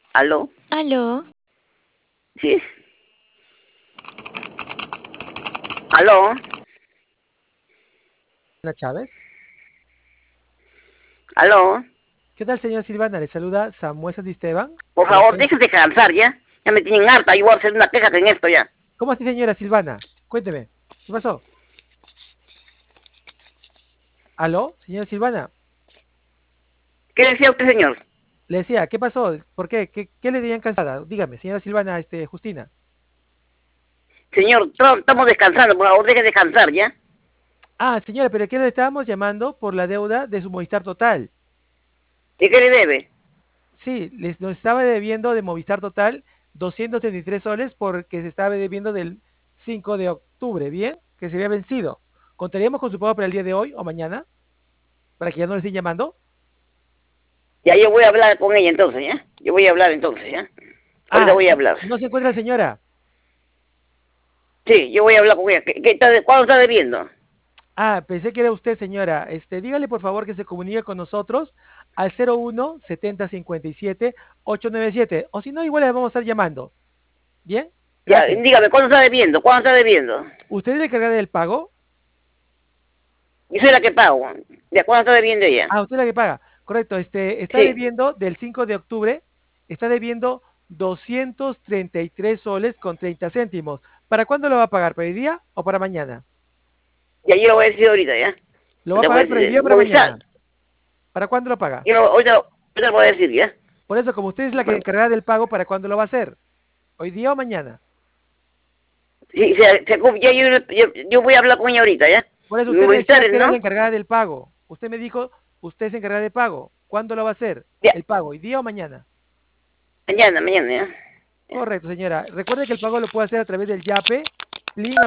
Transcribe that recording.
¿Aló? Aló, ¿Sí? ¿Aló? Ana Chávez. ¿Aló? ¿Qué tal, señora Silvana? Le saluda Samuel Santisteban Por de la favor, agencia. déjense cansar, ¿ya? Ya me tienen harta, yo voy a hacer una queja en esto ya. ¿Cómo así, señora Silvana? Cuénteme. ¿Qué pasó? ¿Aló, señora Silvana? ¿Qué decía usted, señor? Le decía, ¿qué pasó? ¿Por qué? ¿Qué le tenían cansada? Dígame, señora Silvana, Justina. Señor, estamos descansando, por favor, dejen descansar, ¿ya? Ah, señora, pero ¿qué le estábamos llamando por la deuda de su Movistar Total? ¿Y qué le debe? Sí, nos estaba debiendo de Movistar Total 233 soles porque se estaba debiendo del 5 de octubre, ¿bien? Que se había vencido. ¿Contaríamos con su pago para el día de hoy o mañana? Para que ya no le estén llamando. Ya yo voy a hablar con ella entonces, ¿ya? Yo voy a hablar entonces, ¿ya? Ahorita Ah, voy a hablar. no se encuentra la señora. Sí, yo voy a hablar con ella. ¿Cuándo está debiendo? Ah, pensé que era usted, señora. Dígale por favor que se comunique con nosotros al 01 70 57 897. O si no, igual le vamos a estar llamando. ¿Bien? Ya, Gracias. dígame, ¿cuándo está debiendo? ¿Cuándo está debiendo? ¿Usted es la encargada del pago? Yo soy la que pago. ¿De cuándo está debiendo ella? Ah, usted es la que paga. Correcto. Está Sí. debiendo del 5 de octubre, está debiendo 233 soles con 30 céntimos. ¿Para cuándo lo va a pagar? ¿Para hoy día o para mañana? Ya yo lo voy a decir ahorita, ¿ya? ¿Lo va a Le voy a pagar para hoy día decir, o para Movistar. mañana? ¿Para cuándo lo paga? Ahorita lo voy a decir, ¿ya? Por eso, como usted es la que encargada del pago, ¿para cuándo lo va a hacer? ¿Hoy día o mañana? Sí, ya yo voy a hablar con ella ahorita, ¿ya? Por eso usted me decía Movistar, que era la ¿no? encargada del pago. Usted me dijo, usted es encargada de pago. ¿Cuándo lo va a hacer? Ya, El pago, ¿hoy día o mañana? mañana, ¿ya? Correcto, señora. Recuerde que el pago lo puede hacer a través del YAPE, PLIN